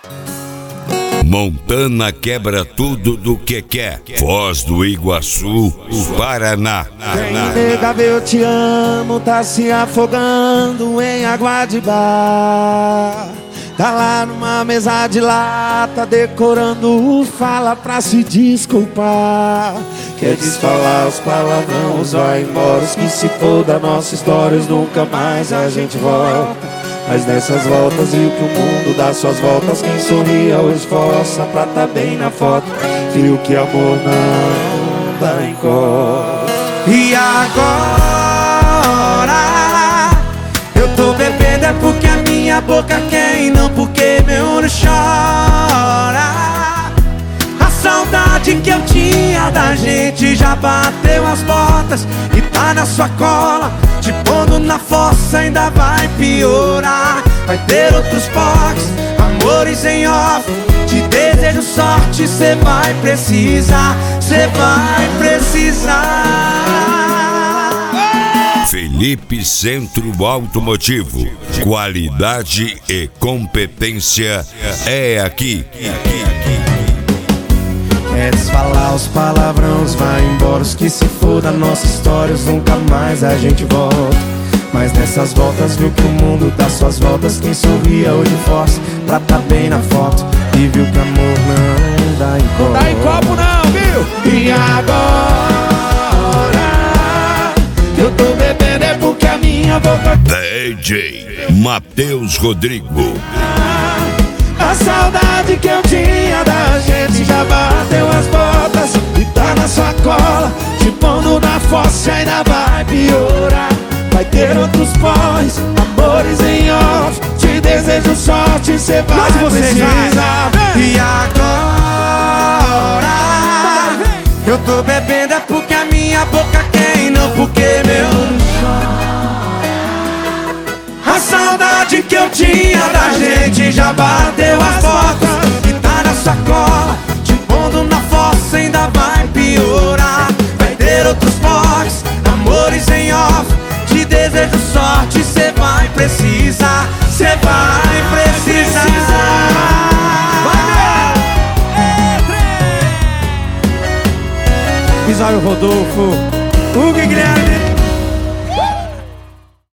Montana quebra tudo do que quer. Foz do Iguaçu, Paraná. Nega, eu te amo, tá se afogando em água de bar. Tá lá numa mesa de lata, decorando fala pra se desculpar. Quer desfalar os palavrões, vai embora, os que se for da nossa história, nunca mais a gente volta. Mas nessas voltas viu que o mundo dá suas voltas. Quem sorria ou esforça pra tá bem na foto, viu que amor não dá em cor. E agora eu tô bebendo é porque a minha boca quer e não porque meu olho chora. A saudade que eu tinha da gente já bateu as portas e tá na sua cola, te pondo na fossa, ainda vai piorar. Vai ter outros POCs, amores em off. Te desejo sorte, cê vai precisar, cê vai precisar. Felipe Centro Automotivo. Qualidade e competência é aqui. Queres falar os palavrões, vai embora, os que se for da nossa história, nunca mais a gente volta. Mas nessas voltas viu que o mundo dá suas voltas. Quem sorria hoje força pra tá bem na foto e viu que amor não dá em copo. Não dá em copo não, viu? E agora eu tô bebendo é porque a minha boca DJ Matheus Rodrigo. A saudade que eu tinha da gente já bateu as botas e tá na sua cola, te pondo na fossa, ainda vai piorar. Vai ter outros pós, amores em off. Te desejo sorte, cê vai precisar. E agora eu tô bebendo é porque a minha boca quer e não porque meu a saudade que eu tinha da gente já bateu as portas e tá na sacola, te pondo na fossa, ainda vai piorar. Vai ter outros POCs, amores em off. Te desejo sorte, cê vai precisar, cê vai precisar. Pisório Rodolfo, Hugo e Guilherme.